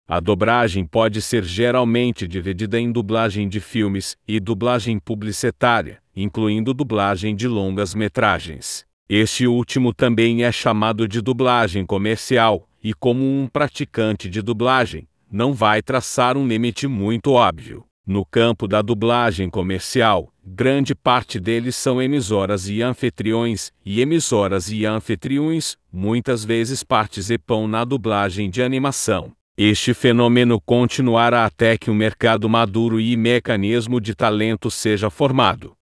A dublagem pode ser geralmente dividida em dublagem de filmes e dublagem publicitária, incluindo dublagem de longas metragens. Este último também é chamado de dublagem comercial, e como um praticante de dublagem, não vai traçar um limite muito óbvio. No campo da dublagem comercial, grande parte deles são emissoras e anfitriões, e emissoras e anfitriões muitas vezes participam na dublagem de animação. Este fenômeno continuará até que um mercado maduro e mecanismo de talento seja formado.